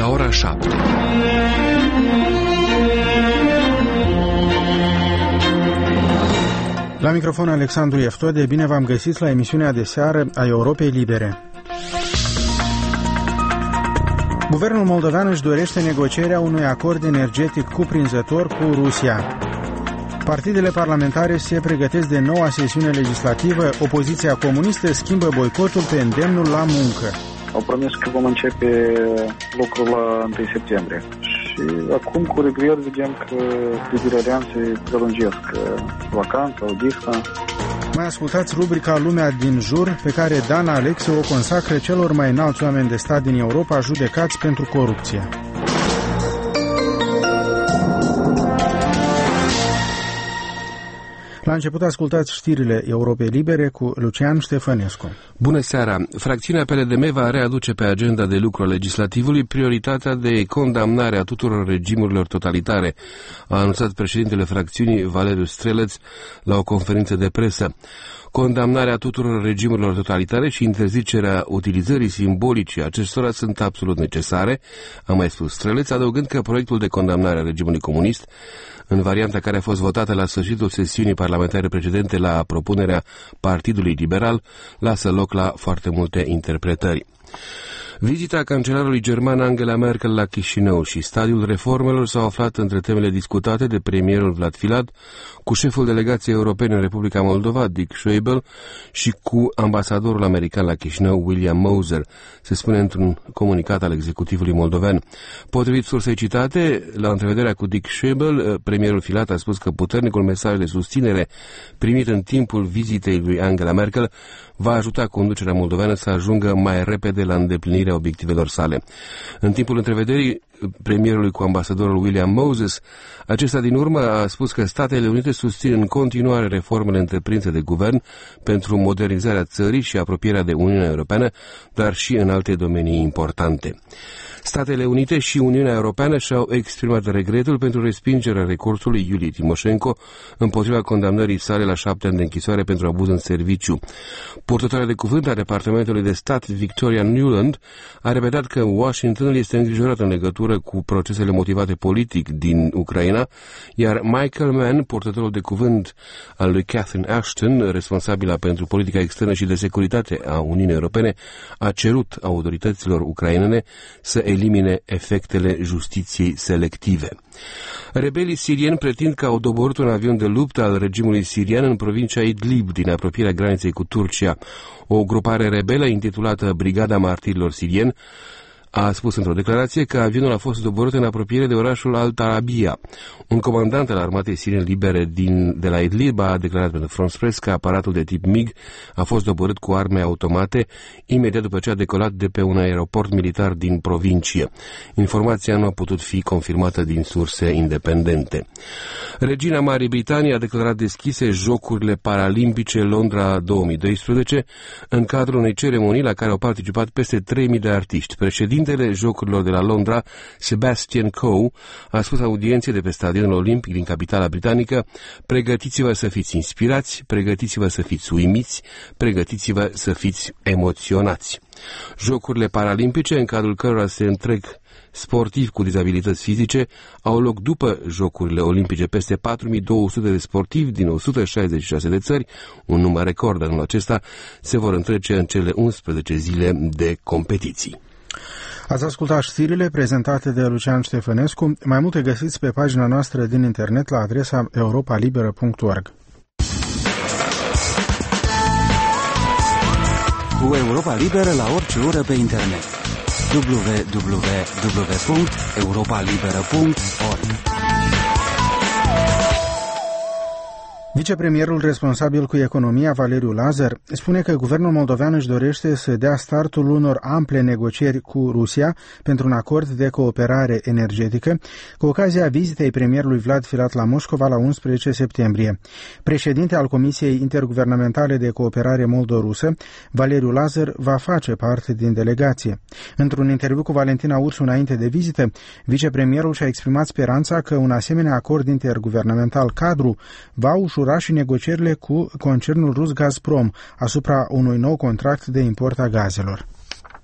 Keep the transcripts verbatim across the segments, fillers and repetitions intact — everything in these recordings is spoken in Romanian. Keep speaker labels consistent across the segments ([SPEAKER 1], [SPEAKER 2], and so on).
[SPEAKER 1] ora șapte.
[SPEAKER 2] La microfon Alexandru Eftode, bine v-am găsit la emisiunea de seară a Europei Libere. Guvernul moldovean își dorește negocierea unui acord energetic cuprinzător cu Rusia. Partidele parlamentare se pregătesc de noua sesiune legislativă, opoziția comunistă schimbă boicotul pe îndemnul la muncă.
[SPEAKER 3] Au promis că vom începe lucrul la întâi septembrie. Și acum, cu regret, vedem că liderarianții prelungesc vacanța, odihna.
[SPEAKER 2] Mai ascultați rubrica Lumea din jur, pe care Dana Alexe o consacră celor mai înalți oameni de stat din Europa judecați pentru corupție. La început ascultați știrile Europei Libere cu Lucian Ștefănescu.
[SPEAKER 1] Bună seara! Fracțiunea P L D M va readuce pe agenda de lucru a legislativului prioritatea de condamnare a tuturor regimurilor totalitare, a anunțat președintele fracțiunii Valeriu Streleț la o conferință de presă. Condamnarea tuturor regimurilor totalitare și interzicerea utilizării simbolice acestora sunt absolut necesare, a mai spus Streleț, adăugând că proiectul de condamnare a regimului comunist, în varianta care a fost votată la sfârșitul sesiunii parlamentare precedente la propunerea Partidului Liberal, lasă loc la foarte multe interpretări. Vizita cancelarului german Angela Merkel la Chișinău și stadiul reformelor s-au aflat între temele discutate de premierul Vlad Filat, cu șeful delegației europene în Republica Moldova, Dick Schäuble, și cu ambasadorul american la Chișinău, William Moser, se spune într-un comunicat al executivului moldovean. Potrivit sursei citate, la întrevederea cu Dick Schäuble, premierul Filat a spus că puternicul mesaj de susținere primit în timpul vizitei lui Angela Merkel va ajuta conducerea moldoveană să ajungă mai repede la îndeplinirea obiectivelor sale. În timpul întrevederii premierului cu ambasadorul William Moses, acesta din urmă a spus că Statele Unite susțin în continuare reformele întreprinse de guvern pentru modernizarea țării și apropierea de Uniunea Europeană, dar și în alte domenii importante. Statele Unite și Uniunea Europeană și-au exprimat regretul pentru respingerea recursului Iuliei Timoșenko împotriva condamnării sale la șapte ani de închisoare pentru abuz în serviciu. Purtătoarea de cuvânt a Departamentului de Stat, Victoria Nuland, a repetat că Washingtonul este îngrijorat în legătură cu procesele motivate politic din Ucraina, iar Michael Mann, purtătorul de cuvânt al lui Catherine Ashton, responsabilă pentru politica externă și de securitate a Uniunii Europene, a cerut autorităților ucrainene să elimine efectele justiției selective. Rebelii sirieni pretind că au doborât un avion de luptă al regimului sirian în provincia Idlib, din apropierea graniței cu Turcia. O grupare rebelă intitulată Brigada Martirilor Sirieni a spus într-o declarație că avionul a fost doborât în apropiere de orașul Al-Tarabia. Un comandant al armatei siriene libere din, de la Idlib a declarat pentru France Press că aparatul de tip MiG a fost doborât cu arme automate imediat după ce a decolat de pe un aeroport militar din provincie. Informația nu a putut fi confirmată din surse independente. Regina Marii Britanii a declarat deschise Jocurile Paralimpice Londra două mii doisprezece în cadrul unei ceremonii la care au participat peste trei mii de artiști. Președintele Jocurilor de la Londra, Sebastian Coe, a spus audienței de pe Stadionul Olimpic din capitala britanică: pregătiți-vă să fiți inspirați, pregătiți-vă să fiți uimiți, pregătiți-vă să fiți emoționați. Jocurile paralimpice, în cadrul cărora se întreg sportivi cu dizabilități fizice, au loc după Jocurile Olimpice. Peste patru mii două sute de sportivi din o sută șaizeci și șase de țări, un număr record anul acesta, se vor întrece în cele unsprezece zile de competiții.
[SPEAKER 2] Ați ascultat știrile prezentate de Lucian Ștefănescu. Mai multe găsiți pe pagina noastră din internet la adresa europa liberă punct org.
[SPEAKER 4] Cu Europa Liberă la orice oră pe internet. w w w punct europa liberă punct org.
[SPEAKER 2] Vicepremierul responsabil cu economia, Valeriu Lazar, spune că guvernul moldovean își dorește să dea startul unor ample negocieri cu Rusia pentru un acord de cooperare energetică, cu ocazia vizitei premierului Vlad Filat la Moscova la unsprezece septembrie. Președinte al Comisiei Interguvernamentale de Cooperare Moldo-Rusă, Valeriu Lazar, va face parte din delegație. Într-un interviu cu Valentina Ursu înainte de vizită, vicepremierul și-a exprimat speranța că un asemenea acord interguvernamental cadru va ușura și negocierile cu concernul rus Gazprom asupra unui nou contract de import a gazelor.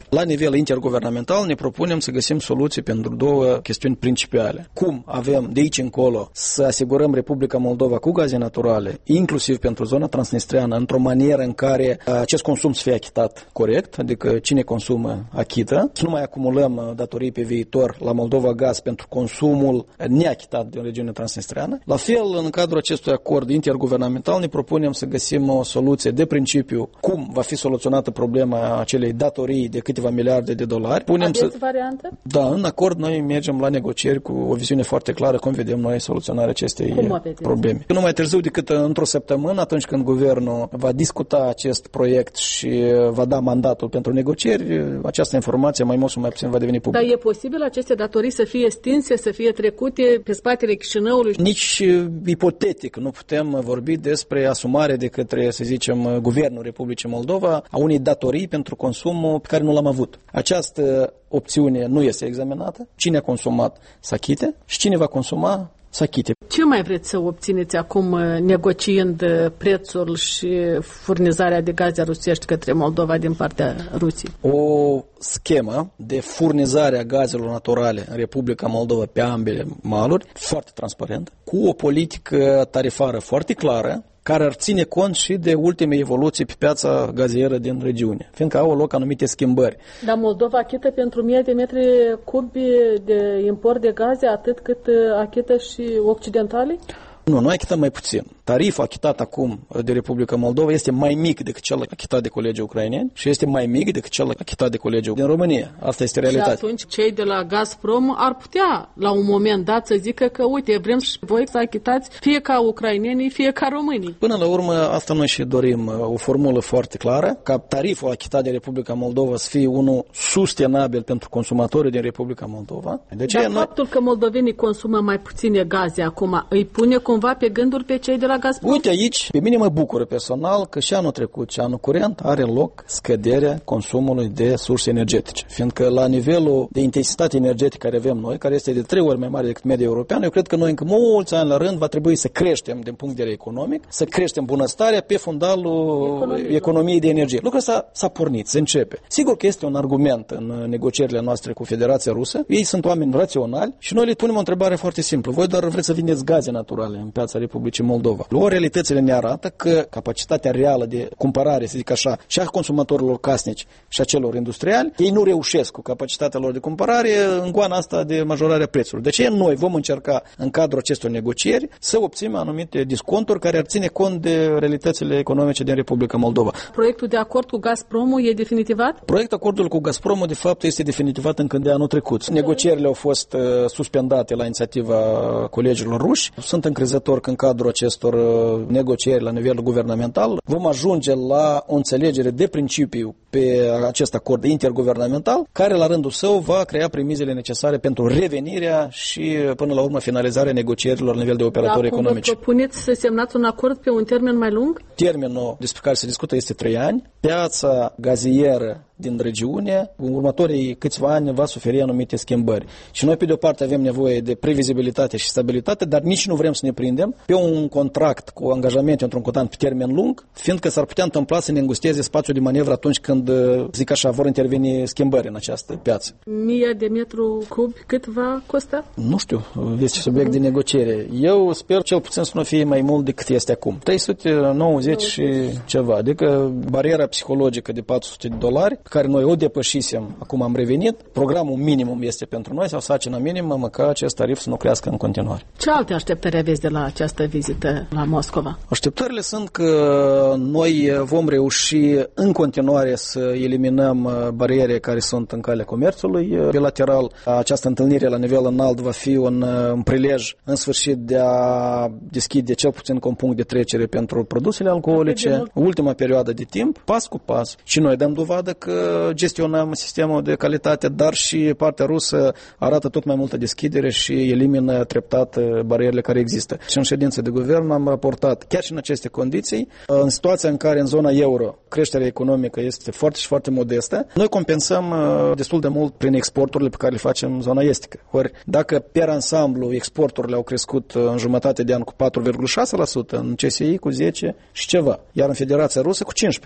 [SPEAKER 5] La nivel interguvernamental ne propunem să găsim soluții pentru două chestiuni principale. Cum avem de aici încolo să asigurăm Republica Moldova cu gaze naturale, inclusiv pentru zona transnistreană, într-o manieră în care acest consum să fie achitat corect, adică cine consumă achită, să nu mai acumulăm datorii pe viitor la Moldova Gaz pentru consumul neachitat din regiunea transnistreană. La fel, în cadrul acestui acord interguvernamental ne propunem să găsim o soluție de principiu cum va fi soluționată problema acelei datorii de câteva miliarde de dolari. Punem
[SPEAKER 6] Aveți
[SPEAKER 5] să...
[SPEAKER 6] variantă?
[SPEAKER 5] Da, în acord noi mergem la negocieri cu o viziune foarte clară cum vedem noi soluționarea acestei probleme. Nu mai târziu decât într-o săptămână, atunci când guvernul va discuta acest proiect și va da mandatul pentru negocieri, această informație mai mult sau mai puțin va deveni publică.
[SPEAKER 6] Dar e posibil aceste datorii să fie stinse, să fie trecute pe spatele Chișinăului?
[SPEAKER 5] Nici ipotetic nu putem vorbi despre asumare de către, să zicem, Guvernul Republicii Moldova a unei datorii pentru consumul pe care nu l-am avut. Această opțiune nu este examinată. Cine a consumat să achite și cine va consuma să achite.
[SPEAKER 6] Ce mai vreți să obțineți acum negociind prețul și furnizarea de gaze rusești către Moldova din partea Rusiei?
[SPEAKER 5] O schemă de furnizare a gazelor naturale în Republica Moldova pe ambele maluri, foarte transparentă, cu o politică tarifară foarte clară, care ar ține cont și de ultime evoluții pe piața gazieră din regiune, fiindcă au loc anumite schimbări.
[SPEAKER 6] Dar Moldova achită pentru mie de metri cubi de import de gaze atât cât achită și occidentalii?
[SPEAKER 5] Nu, noi achităm mai puțin. Tariful achitat acum de Republica Moldova este mai mic decât cel achitat de colegii ucraineni și este mai mic decât cel achitat de colegii din România. Asta este realitatea.
[SPEAKER 6] Și atunci cei de la Gazprom ar putea la un moment dat să zică că uite, vrem și voi să achitați fie ca ucrainenii, fie ca românii.
[SPEAKER 5] Până la urmă, asta noi și dorim, o formulă foarte clară, ca tariful achitat de Republica Moldova să fie unul sustenabil pentru consumatorii din Republica Moldova.
[SPEAKER 6] De ce Dar noi... faptul că moldovenii consumă mai puține gaze acum îi pune cumva pe gânduri pe cei de la Gazprom?
[SPEAKER 5] Uite aici, pe mine mă bucură personal că și anul trecut și anul curent are loc scăderea consumului de surse energetice. Fiindcă la nivelul de intensitate energetică care avem noi, care este de trei ori mai mare decât media europeană, eu cred că noi încă mulți ani la rând va trebui să creștem din punct de vedere economic, să creștem bunăstarea pe fundalul Economie. economiei de energie. Lucrul ăsta s-a pornit, se începe. Sigur că este un argument în negocierile noastre cu Federația Rusă. Ei sunt oameni raționali și noi le punem o întrebare foarte simplă. Voi doar vreți să vindeți gaze naturale în piața Republicii Moldova. O, realitățile ne arată că capacitatea reală de cumpărare, să zic așa, și a consumatorilor casnici și a celor industriali, ei nu reușesc cu capacitatea lor de cumpărare în goana asta de majorarea prețurilor. De ce noi vom încerca în cadrul acestor negocieri să obținem anumite disconturi care ar ține cont de realitățile economice din Republica Moldova.
[SPEAKER 6] Proiectul de acord cu Gazpromul e definitivat?
[SPEAKER 5] Proiectul acordului cu Gazpromul de fapt este definitivat încă de anul trecut. Negocierile au fost uh, suspendate la inițiativa colegilor ruși. Sunt încrezător că în cadrul acestor uh, negocieri la nivel guvernamental vom ajunge la o înțelegere de principiu pe acest acord interguvernamental, care la rândul său va crea premizele necesare pentru revenirea și până la urmă finalizarea negocierilor la nivel de operatori
[SPEAKER 6] da,
[SPEAKER 5] economici.
[SPEAKER 6] Vă propuneți să semnați un acord pe un termen mai lung?
[SPEAKER 5] Termenul despre care se discută este trei ani. Piața gazieră din regiune, în următorii câțiva ani va suferi anumite schimbări. Și noi, pe de o parte, avem nevoie de previzibilitate și stabilitate, dar nici nu vrem să ne prindem pe un contract cu angajamente într-un contract pe termen lung, fiindcă s-ar putea întâmpla să ne îngusteze spațiul de manevră atunci când, zic așa, vor interveni schimbări în această piață.
[SPEAKER 6] Mia de metru cub cât va costa?
[SPEAKER 5] Nu știu, este subiect de negociere. Eu sper cel puțin să nu fie mai mult decât este acum. trei sute nouăzeci și ceva, adică bariera psihologică de patru sute de dolari, pe care noi o depășisem, acum am revenit. Programul minimum este pentru noi, sau sarcina minimă, măcar acest tarif să nu crească în continuare.
[SPEAKER 6] Ce alte așteptări aveți de la această vizită la Moscova?
[SPEAKER 5] Așteptările sunt că noi vom reuși în continuare să eliminăm bariere care sunt în calea comerțului bilateral. Această întâlnire la nivel înalt va fi un, un prilej în sfârșit de a deschide cel puțin un punct de trecere pentru produsele alcoolice. Ultima perioadă de timp, pas cu pas. Și noi dăm dovadă că gestionăm sistemul de calitate, dar și partea rusă arată tot mai multă deschidere și elimină treptat barierele care există. Și în ședință de guvern am raportat, chiar și în aceste condiții, în situația în care în zona euro creșterea economică este foarte și foarte modestă, noi compensăm destul de mult prin exporturile pe care le facem în zona estică. Ori dacă per ansamblu exporturile au crescut în jumătate de an cu patru virgulă șase la sută, în C S I cu zece și ceva, iar în Federația Rusă cu cincisprezece la sută.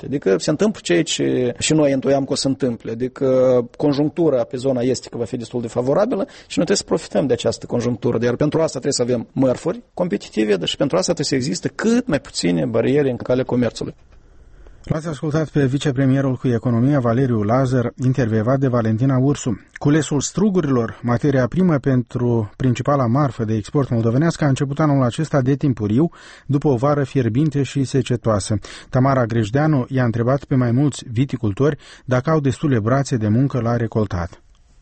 [SPEAKER 5] întâmple. Adică se întâmplă ceea ce și noi intuiam că o să se întâmple. Adică conjunctura pe zona estică va fi destul de favorabilă și noi trebuie să profităm de această conjunctură. Iar pentru asta trebuie să avem mărfuri competitive, dar și pentru asta trebuie să existe cât mai puține bariere în calea comerțului.
[SPEAKER 2] L-ați ascultat pe vicepremierul cu economia Valeriu Lazar, intervievat de Valentina Ursu. Culesul strugurilor, materia primă pentru principala marfă de export moldovenească, a început anul acesta de timpuriu, după o vară fierbinte și secetoasă. Tamara Grejdeanu i-a întrebat pe mai mulți viticultori dacă au destule brațe de muncă la recoltat.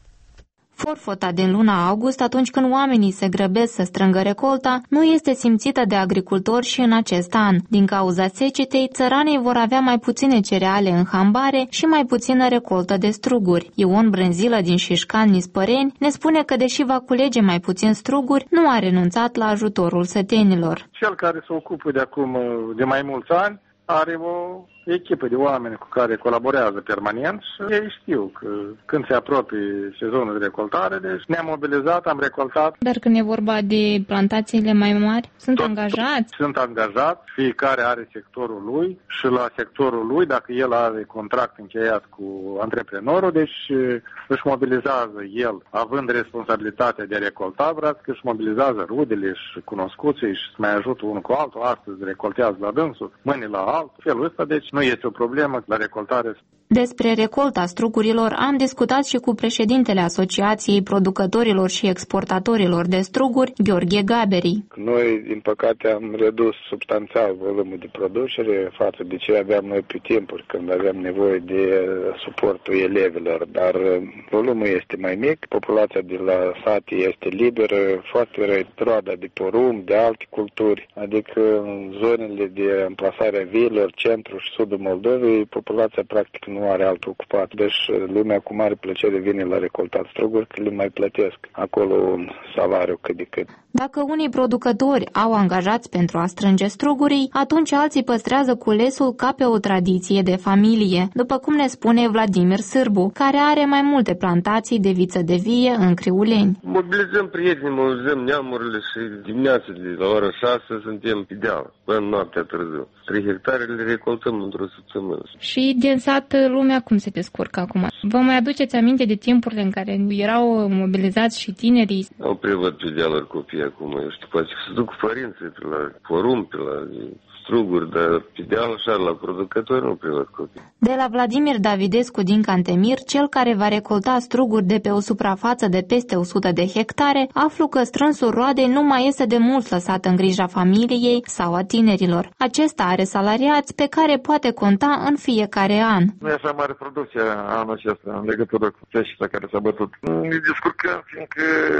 [SPEAKER 7] Forfota din luna august, atunci când oamenii se grăbesc să strângă recolta, nu este simțită de agricultori și în acest an. Din cauza secetei, țăranii vor avea mai puține cereale în hambare și mai puțină recoltă de struguri. Ion Brânzilă din Șișcan, Nispăreni, ne spune că deși va culege mai puțin struguri, nu a renunțat la ajutorul sătenilor.
[SPEAKER 3] Cel care se ocupă de acum de mai mulți ani are o echipă de oameni cu care colaborează permanent și ei știu că când se apropie sezonul de recoltare, deci ne-am mobilizat, am recoltat.
[SPEAKER 7] Dar când e vorba de plantațiile mai mari, sunt
[SPEAKER 3] tot,
[SPEAKER 7] angajați?
[SPEAKER 3] Sunt angajați, fiecare are sectorul lui și la sectorul lui, dacă el are contract încheiat cu antreprenorul, deci își mobilizează el, având responsabilitatea de a recolta, vreau că își mobilizează rudele și cunoscuții și se mai ajută unul cu altul, astăzi recoltează la dânsul, mâine la altul, felul ăsta, deci nu este o problemă la recoltare.
[SPEAKER 7] Despre recolta strugurilor am discutat și cu președintele Asociației Producătorilor și Exportatorilor de Struguri, Gheorghe Gaberi.
[SPEAKER 8] Noi, din păcate, am redus substanțial volumul de producere față de ce aveam noi pe timpuri, când aveam nevoie de suportul elevilor, dar volumul este mai mic, populația de la sate este liberă, foarte roada de porumb, de alte culturi, adică în zonele de amplasare a viilor, centru și sudul Moldovei, populația practic nu are alt ocupat. Deci lumea cu mare plăcere vine la recoltat struguri, că le mai plătesc acolo un salariu cât de cât.
[SPEAKER 7] Dacă unii producători au angajați pentru a strânge strugurii, atunci alții păstrează culesul ca pe o tradiție de familie, după cum ne spune Vladimir Sârbu, care are mai multe plantații de viță de vie în Criuleni.
[SPEAKER 9] Mobilizăm prietenii, mobilizăm neamurile și dimineața de la ora șase suntem pe deal, până noaptea târziu. Trei hectare le recoltăm într-o săptămână.
[SPEAKER 7] Și din sat lumea cum se descurcă acum? Vă mai aduceți aminte de timpurile în care erau mobilizați și tinerii?
[SPEAKER 9] Au prevăd pe dealuri copii acum, eu știu, poate să duc părinții pe la porumb, pe la struguri, dar pe deal așa la producători nu prevăd copii.
[SPEAKER 7] De la Vladimir Davidescu din Cantemir, cel care va recolta struguri de pe o suprafață de peste o sută de hectare, aflu că strânsul roadei nu mai este de mult lăsat în grija familiei sau a tinerilor. Acesta are salariați pe care poate conta în fiecare an.
[SPEAKER 10] Nu e așa mare producție anul acesta în legătură cu peștera care s-a bătut. Ne descurcăm, fiindcă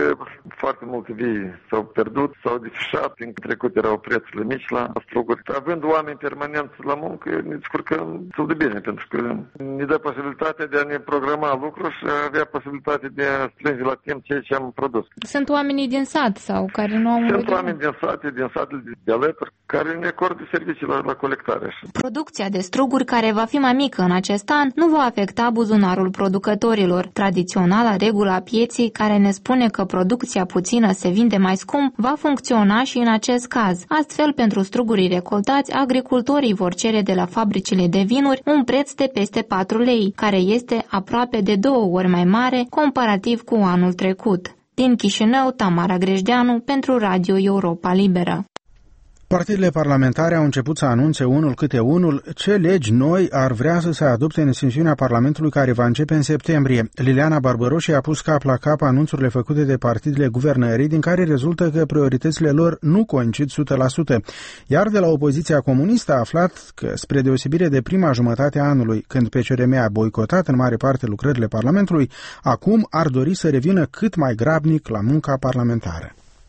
[SPEAKER 10] foarte multe vii s-au pierdut, s-au defișat, fiindcă trecut erau prețurile mici la struguri. Având oameni permanenți la muncă, ne descurcăm destul de bine, pentru că ne dă posibilitatea de a ne programa lucruri și a avea posibilitatea de a strânge la timp ceea ce am produs.
[SPEAKER 7] Sunt oamenii din sat sau care nu au un
[SPEAKER 10] Sunt oameni din sate, din satele de alături, care ne acordă servicii la, la colectare.
[SPEAKER 7] Producția de struguri, care va fi mai mică în acest an, nu va afecta buzunarul producătorilor. Tradiționala regulă a pieții, care ne spune că producția puțină se vinde mai scump, va funcționa și în acest caz. Astfel, pentru strugurii recoltați, agricultorii vor cere de la fabricile de vinuri un preț de peste patru lei, care este aproape de două ori mai mare comparativ cu anul trecut. Din Chișinău, Tamara Grejdeanu pentru Radio Europa Liberă.
[SPEAKER 2] Partidele parlamentare au început să anunțe unul câte unul ce legi noi ar vrea să se adopte în sesiunea Parlamentului care va începe în septembrie. Liliana Barbaroși a pus cap la cap anunțurile făcute de partidele guvernării, din care rezultă că prioritățile lor nu coincid o sută la sută. Iar de la opoziția comunistă a aflat că, spre deosebire de prima jumătate a anului, când P C R M a boicotat în mare parte lucrările Parlamentului, acum ar dori să revină cât mai grabnic la munca parlamentară.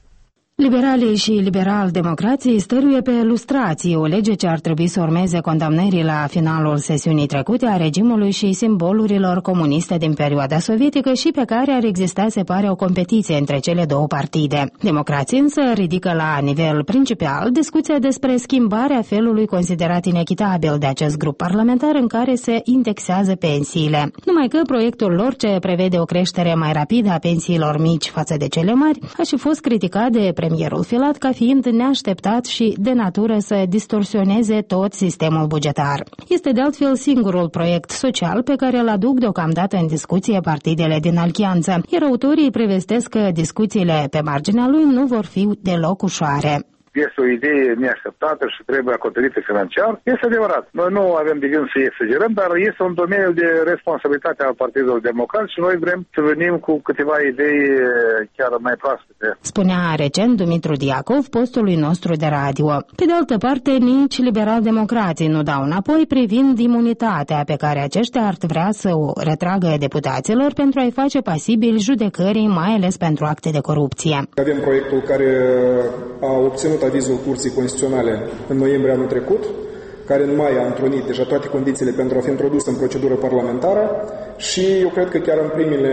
[SPEAKER 11] Liberalii și liberal-democrații stăruie pe lustrații, o lege ce ar trebui să urmeze condamnării la finalul sesiunii trecute a regimului și simbolurilor comuniste din perioada sovietică și pe care ar exista, se pare, o competiție între cele două partide. Democrații însă ridică la nivel principal discuția despre schimbarea felului considerat inechitabil de acest grup parlamentar în care se indexează pensiile. Numai că proiectul lor, ce prevede o creștere mai rapidă a pensiilor mici față de cele mari, a și fost criticat de premierul Filat ca fiind neașteptat și de natură să distorsioneze tot sistemul bugetar. Este de altfel singurul proiect social pe care îl aduc deocamdată în discuție partidele din alianță, iar autorii prevestesc că discuțiile pe marginea lui nu vor fi deloc ușoare.
[SPEAKER 8] Este o idee neașteptată și trebuie acoperită financiar. Este adevărat. Noi nu avem de gând să exagerăm, dar este un domeniu de responsabilitate al Partidului Democrat și noi vrem să venim cu câteva idei chiar mai proaspete.
[SPEAKER 11] Spunea recent Dumitru Diacov postului nostru de radio. Pe de altă parte, nici liberal-democrații nu dau înapoi privind imunitatea pe care aceștia ar vrea să o retragă deputaților pentru a-i face pasibili judecării, mai ales pentru acte de corupție.
[SPEAKER 12] Avem proiectul care a obținut avizul Curții Constituționale în noiembrie anul trecut, care în mai a întrunit deja toate condițiile pentru a fi introdus în procedură parlamentară și eu cred că chiar în primele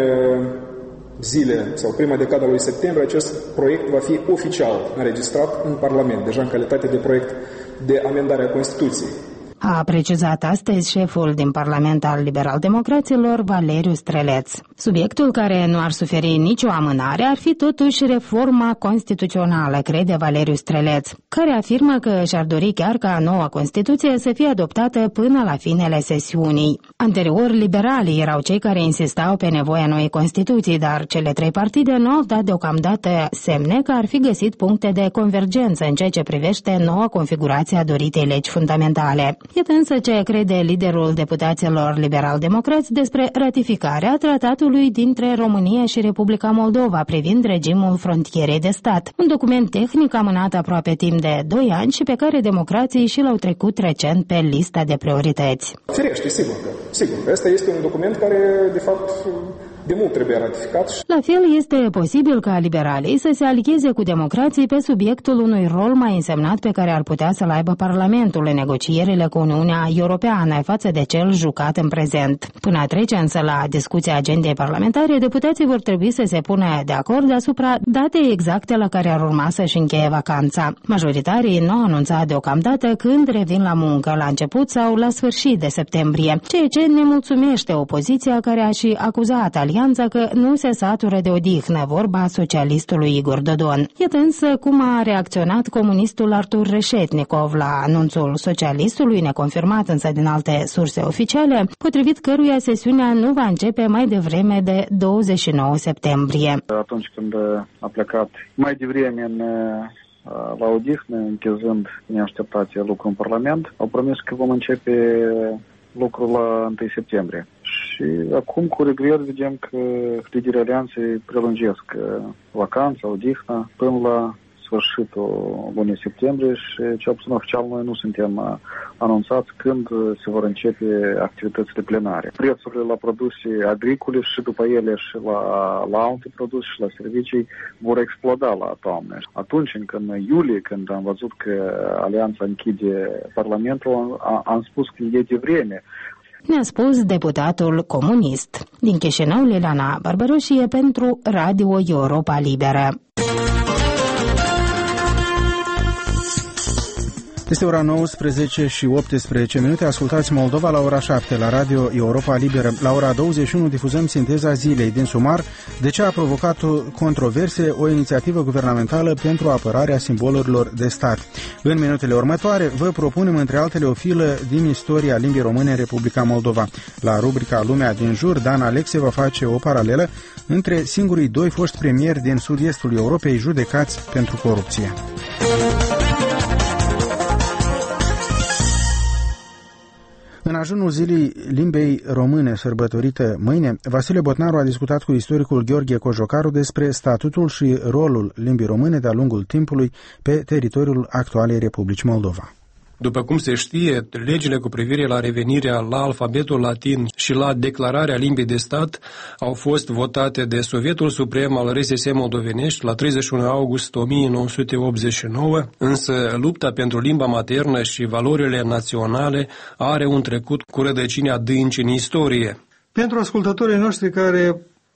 [SPEAKER 12] zile sau prima decadă a lui septembrie acest proiect va fi oficial înregistrat în Parlament, deja în calitate de proiect de amendare a Constituției.
[SPEAKER 11] A precizat astăzi șeful din Parlament al Liberal-Democraților, Valeriu Streleț. Subiectul care nu ar suferi nicio amânare ar fi totuși reforma constituțională, crede Valeriu Streleț, care afirmă că și-ar dori chiar ca noua Constituție să fie adoptată până la finele sesiunii. Anterior, liberalii erau cei care insistau pe nevoia noii Constituții, dar cele trei partide nu au dat deocamdată semne că ar fi găsit puncte de convergență în ceea ce privește noua configurație a doritei legi fundamentale. Iată însă ce crede liderul deputaților liberal-democrați despre ratificarea tratatului dintre România și Republica Moldova privind regimul frontierei de stat. Un document tehnic amânat aproape timp de doi ani și pe care democrații și l-au trecut recent pe lista de priorități.
[SPEAKER 12] Firește, sigur că. Sigur, ăsta este un document care, de fapt, de mult trebuie ratificat.
[SPEAKER 11] La fel, este posibil ca liberalii să se alieze cu democrații pe subiectul unui rol mai însemnat pe care ar putea să-l aibă Parlamentul în negocierile cu Uniunea Europeană față de cel jucat în prezent. Până a trece însă la discuția agendei parlamentare, deputații vor trebui să se pună de acord asupra datei exacte la care ar urma să-și încheie vacanța. Majoritarii nu au anunțat deocamdată când revin la muncă, la început sau la sfârșit de septembrie, ceea ce nemulțumește opoziția care a și acuzat alianța că nu se satură de odihnă, vorba socialistului Igor Dodon. Iată însă cum a reacționat comunistul Artur Reșetnikov la anunțul socialistului, neconfirmat însă din alte surse oficiale, potrivit căruia sesiunea nu va începe mai devreme de douăzeci și nouă septembrie.
[SPEAKER 3] Atunci când a plecat mai devreme în la odihnă, închezând neașteptația lucru în Parlament, au promis că vom începe lucrul la întâi septembrie. Și acum, cu regret, vedem că liderii alianței prelungesc vacanța, odihna, până la sfârșitul lunii septembrie și, cel puțin oficial, noi nu suntem anunțați când se vor începe activitățile plenare. Prețurile la produse agricole și după ele și la, la alte produse și la servicii vor exploda la toamnă. Atunci, încă în iulie, când am văzut că alianța închide Parlamentul, am, am spus că e de vreme.
[SPEAKER 11] Ne-a spus deputatul comunist. Din Chișinău, Liliana Barbaroșie pentru Radio Europa Liberă.
[SPEAKER 2] Este ora nouăsprezece și optsprezece minute. Ascultați Moldova la ora șapte la Radio Europa Liberă. La ora douăzeci și unu difuzăm sinteza zilei din sumar de ce a provocat controverse o inițiativă guvernamentală pentru apărarea simbolurilor de stat. În minutele următoare vă propunem între altele o filă din istoria limbii române în Republica Moldova. La rubrica Lumea din jur, Dan Alexe va face o paralelă între singurii doi foști premieri din sud-estul Europei judecați pentru corupție. În ajunul zilei limbei române sărbătorită mâine, Vasile Botnaru a discutat cu istoricul Gheorghe Cojocaru despre statutul și rolul limbii române de-a lungul timpului pe teritoriul actualei Republici Moldova.
[SPEAKER 13] După cum se știe, legile cu privire la revenirea la alfabetul latin și la declararea limbii de stat au fost votate de Sovietul Suprem al R S S Moldovenești la treizeci și unu august o mie nouă sute optzeci și nouă, însă lupta pentru limba maternă și valorile naționale are un trecut cu rădăcini adânci în istorie.
[SPEAKER 14] Pentru ascultătorii noștri care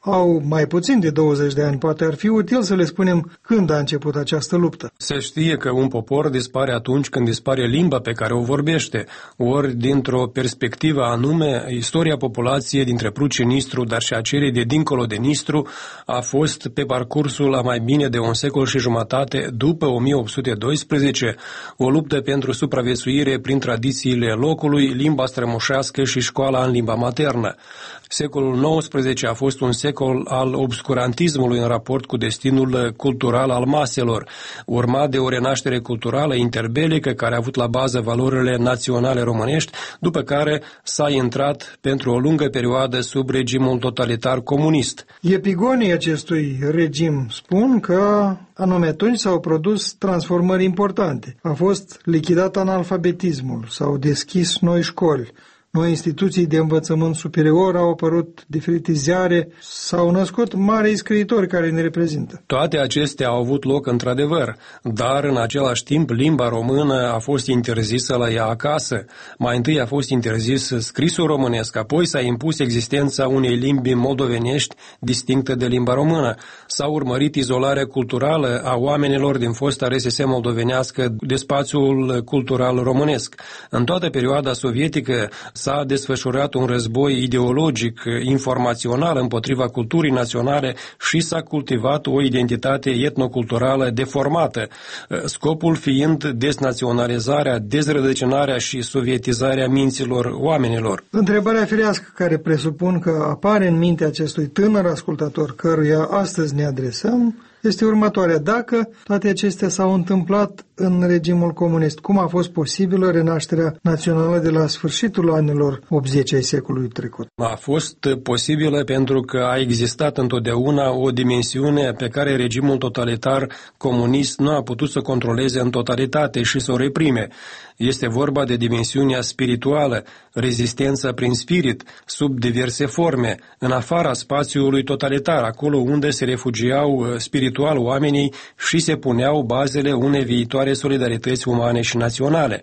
[SPEAKER 14] au mai puțin de douăzeci de ani. Poate ar fi util să le spunem când a început această luptă.
[SPEAKER 13] Se știe că un popor dispare atunci când dispare limba pe care o vorbește, ori dintr-o perspectivă anume, istoria populației dintre Pruci și Nistru, dar și a celei de dincolo de Nistru, a fost pe parcursul a mai bine de un secol și jumătate după o mie opt sute doisprezece, o luptă pentru supraviețuire prin tradițiile locului, limba strămoșească și școala în limba maternă. Secolul nouăsprezece a fost un secol al obscurantismului în raport cu destinul cultural al maselor, urmat de o renaștere culturală interbelică care a avut la bază valorile naționale românești, după care s-a intrat pentru o lungă perioadă sub regimul totalitar comunist.
[SPEAKER 14] Epigonii acestui regim spun că anume atunci s-au produs transformări importante. A fost lichidat analfabetismul, s-au deschis noi școli, noi instituții de învățământ superior, au apărut diferite ziare, s-au născut mari scriitori care ne reprezintă.
[SPEAKER 13] Toate acestea au avut loc într-adevăr, dar în același timp limba română a fost interzisă la ea acasă. Mai întâi a fost interzis scrisul românesc, apoi s-a impus existența unei limbi moldovenești distinctă de limba română. S-a urmărit izolarea culturală a oamenilor din fosta R S S moldovenească de spațiul cultural românesc. În toată perioada sovietică s-a desfășurat un război ideologic, informațional împotriva culturii naționale și s-a cultivat o identitate etnoculturală deformată, scopul fiind desnaționalizarea, dezrădăcinarea și sovietizarea minților oamenilor.
[SPEAKER 14] Întrebarea firească care presupun că apare în mintea acestui tânăr ascultător căruia astăzi ne adresăm este următoarea. Dacă toate acestea s-au întâmplat în regimul comunist, cum a fost posibilă renașterea națională de la sfârșitul anilor optzeci ai secolului trecut?
[SPEAKER 13] A fost posibilă pentru că a existat întotdeauna o dimensiune pe care regimul totalitar comunist nu a putut să controleze în totalitate și să o reprime. Este vorba de dimensiunea spirituală, rezistența prin spirit, sub diverse forme, în afara spațiului totalitar, acolo unde se refugiau spiritual oamenii și se puneau bazele unei viitoare solidarități umane și naționale.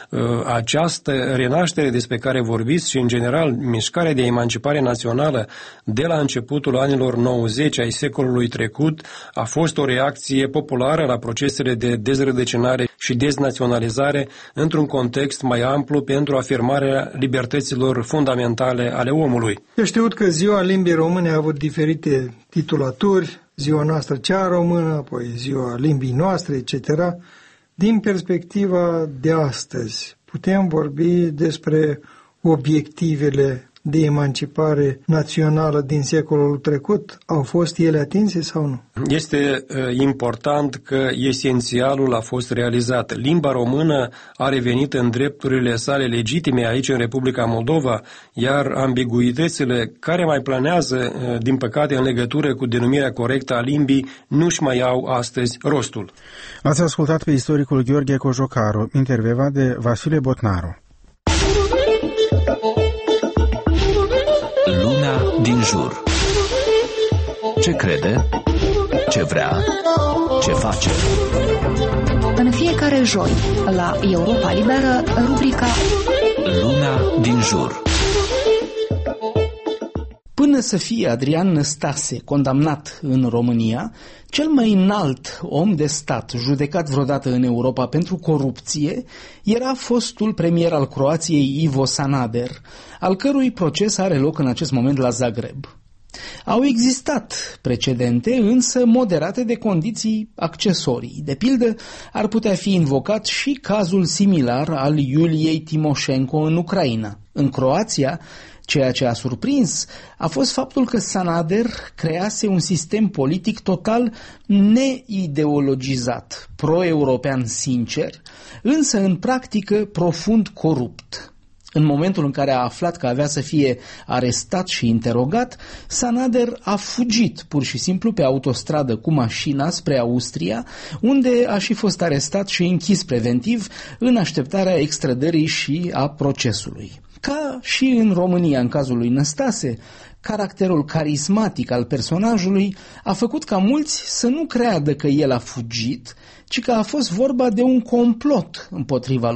[SPEAKER 13] Această renaștere despre care vorbiți și, în general, mișcarea de emancipare națională de la începutul anilor nouăzeci ai secolului trecut a fost o reacție populară la procesele de dezrădăcinare și deznaționalizare într-un context mai amplu pentru afirmarea libertăților fundamentale ale omului.
[SPEAKER 14] Eu știu că Ziua Limbii Române a avut diferite titulaturi, Ziua noastră cea română, apoi Ziua Limbii noastre, et cetera. Din perspectiva de astăzi, putem vorbi despre obiectivele de emancipare națională din secolul trecut? Au fost ele atinse sau nu?
[SPEAKER 13] Este uh, important că esențialul a fost realizat. Limba română a revenit în drepturile sale legitime aici în Republica Moldova, iar ambiguitățile care mai planează, uh, din păcate, în legătură cu denumirea corectă a limbii, nu-și mai au astăzi rostul.
[SPEAKER 2] Ați ascultat pe istoricul Gheorghe Cojocaru, intervievat de Vasile Botnaru.
[SPEAKER 15] Lumea din jur. Ce crede? Ce vrea? Ce face?
[SPEAKER 7] În fiecare joi, la Europa Liberă, rubrica
[SPEAKER 15] Lumea din jur.
[SPEAKER 16] Până să fie Adrian Năstase condamnat în România, cel mai înalt om de stat judecat vreodată în Europa pentru corupție era fostul premier al Croației Ivo Sanader, al cărui proces are loc în acest moment la Zagreb. Au existat precedente, însă moderate de condiții accesorii. De pildă, ar putea fi invocat și cazul similar al Iuliei Timoșenko în Ucraina. În Croația, ceea ce a surprins a fost faptul că Sanader crease un sistem politic total neideologizat, pro-european sincer, însă în practică profund corupt. În momentul în care a aflat că avea să fie arestat și interogat, Sanader a fugit pur și simplu pe autostradă cu mașina spre Austria, unde a și fost arestat și închis preventiv în așteptarea extrădării și a procesului. Ca și în România, în cazul lui Năstase, caracterul carismatic al personajului a făcut ca mulți să nu creadă că el a fugit, ci că a fost vorba de un complot împotriva lui.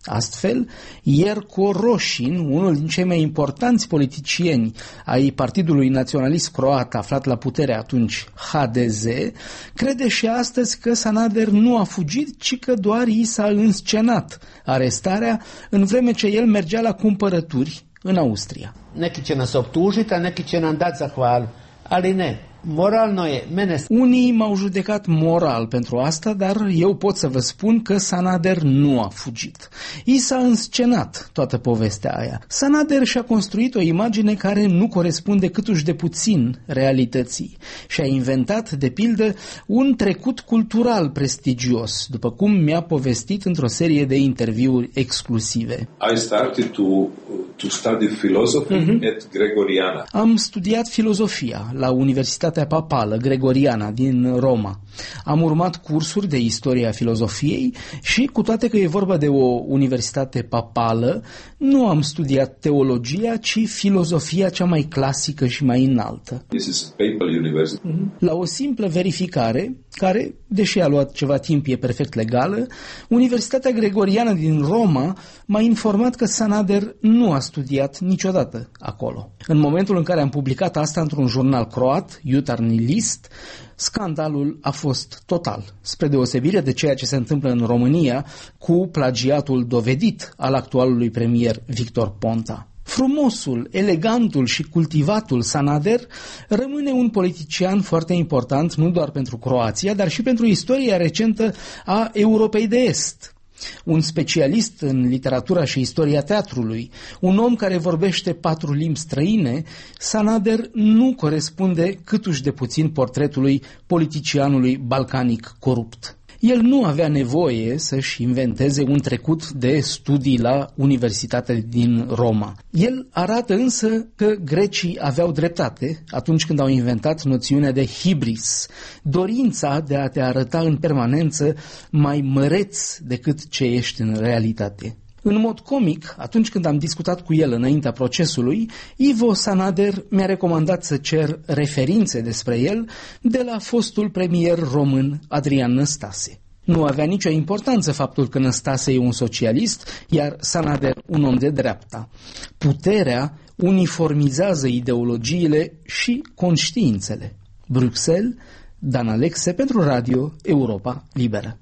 [SPEAKER 16] Astfel, Jerko Roșin, unul din cei mai importanți politicieni ai Partidului Naționalist Croat aflat la putere atunci, H D Z, crede și astăzi că Sanader nu a fugit, ci că doar i s-a înscenat arestarea în vreme ce el mergea la cumpărături în Austria.
[SPEAKER 17] Neki će nas optužiti, a neki će nam dati zahvalu, ali ne. Moralno e, mene...
[SPEAKER 16] Unii m-au judecat moral pentru asta, dar eu pot să vă spun că Sanader nu a fugit. I s-a înscenat toată povestea aia. Sanader și-a construit o imagine care nu corespunde câtuși de puțin realității și a inventat, de pildă, un trecut cultural prestigios, după cum mi-a povestit într-o serie de interviuri exclusive.
[SPEAKER 18] I started to, to study philosophy uh-huh. at Gregoriana.
[SPEAKER 16] Am studiat filozofia la Universitatea Papală Gregoriana din Roma. Am urmat cursuri de istoria filozofiei și, cu toate că e vorba de o universitate papală, nu am studiat teologia, ci filozofia cea mai clasică și mai înaltă.
[SPEAKER 18] This is papal university.
[SPEAKER 16] La o simplă verificare, care, deși a luat ceva timp, e perfect legală, Universitatea Gregoriană din Roma m-a informat că Sanader nu a studiat niciodată acolo. În momentul în care am publicat asta într-un jurnal croat, Jutarnji list, scandalul a fost total, spre deosebire de ceea ce se întâmplă în România cu plagiatul dovedit al actualului premier Victor Ponta. Frumosul, elegantul și cultivatul Sanader rămâne un politician foarte important nu doar pentru Croația, dar și pentru istoria recentă a Europei de Est. Un specialist în literatura și istoria teatrului, un om care vorbește patru limbi străine, Sanader nu corespunde câtuși de puțin portretului politicianului balcanic corupt. El nu avea nevoie să-și inventeze un trecut de studii la Universitatea din Roma. El arată însă că grecii aveau dreptate atunci când au inventat noțiunea de hibris, dorința de a te arăta în permanență mai măreț decât ce ești în realitate. În mod comic, atunci când am discutat cu el înaintea procesului, Ivo Sanader mi-a recomandat să cer referințe despre el de la fostul premier român Adrian Năstase. Nu avea nicio importanță faptul că Năstase e un socialist, iar Sanader un om de dreapta. Puterea uniformizează ideologiile și conștiințele. Bruxelles, Dan Alexe pentru Radio Europa Liberă.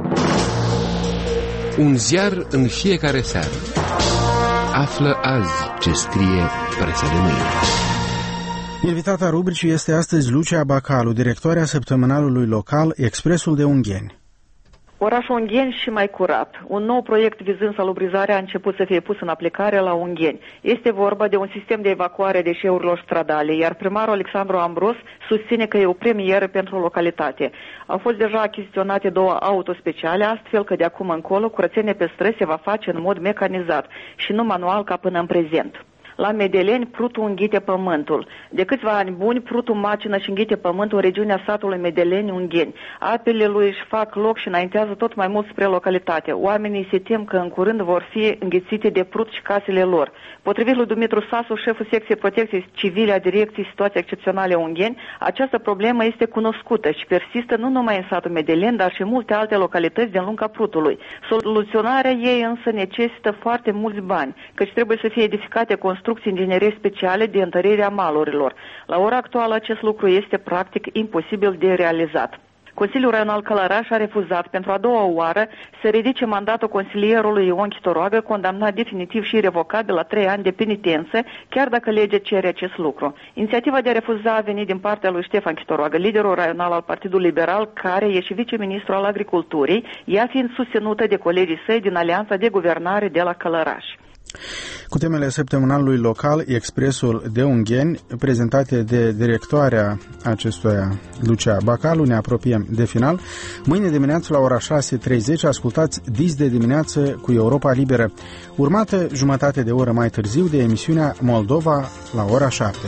[SPEAKER 1] Un ziar în fiecare seară. Află azi ce scrie presa de mâine.
[SPEAKER 2] Invitata rubricii este astăzi Lucia Bacalu, directoarea săptămânalului local Expresul de Ungheni.
[SPEAKER 19] Orașul Ungheni și mai curat. Un nou proiect vizând salubrizarea a început să fie pus în aplicare la Ungheni. Este vorba de un sistem de evacuare a deșeurilor stradale, iar primarul Alexandru Ambros susține că e o premieră pentru localitate. Au fost deja achiziționate două auto speciale, astfel că de acum încolo curățenia pe străzi se va face în mod mecanizat și nu manual ca până în prezent. La Medeleni, prutul înghite pământul. De câțiva ani buni, prutul macină și înghite pământul în regiunea satului Medeleni, Ungheni. Apele lui își fac loc și înaintează tot mai mult spre localitate. Oamenii se tem că în curând vor fi înghițite de prut și casele lor. Potrivit lui Dumitru Sasu, șeful secției protecției civile a Direcției Situații Excepționale Ungheni, această problemă este cunoscută și persistă nu numai în satul Medeleni, dar și în multe alte localități din lunga prutului. Soluționarea ei însă necesită foarte mulți bani, căci trebuie să fie edificate construcții inginerii speciale de întărire a malurilor. La ora actuală acest lucru este practic imposibil de realizat. Consiliul Raional Călăraș a refuzat pentru a doua oară să ridice mandatul consilierului Ion Chitoroagă, condamnat definitiv și revocat la trei ani de penitență, chiar dacă legea cere acest lucru. Inițiativa de a refuza a venit din partea lui Ștefan Chitoroagă, liderul raional al Partidului Liberal, care e și viceministru al Agriculturii, ea fiind susținută de colegii săi din Alianța de Guvernare de la Călăraș.
[SPEAKER 2] Cu temele săptămânalului local, Expresul de Ungheni, prezentate de directoarea acestuia, Lucia Bacalu, ne apropiem de final. Mâine dimineață la ora șase și treizeci ascultați Dis de dimineață cu Europa Liberă, urmată jumătate de oră mai târziu de emisiunea Moldova la ora șapte.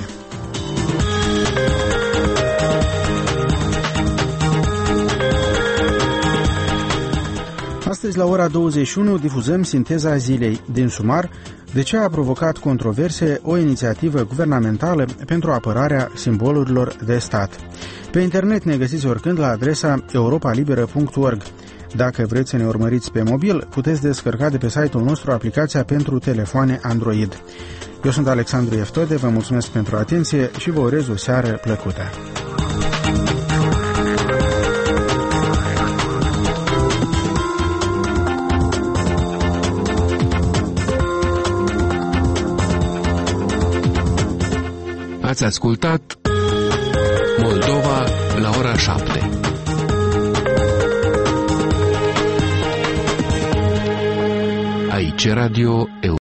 [SPEAKER 2] Astăzi, la ora douăzeci și unu, difuzăm sinteza zilei. Din sumar, de ce a provocat controverse o inițiativă guvernamentală pentru apărarea simbolurilor de stat. Pe internet ne găsiți oricând la adresa europa liberă punct org. Dacă vreți să ne urmăriți pe mobil, puteți descărca de pe site-ul nostru aplicația pentru telefoane Android. Eu sunt Alexandru Eftode, vă mulțumesc pentru atenție și vă urez o seară plăcută.
[SPEAKER 1] Ați ascultat Moldova la ora șapte. Aici Radio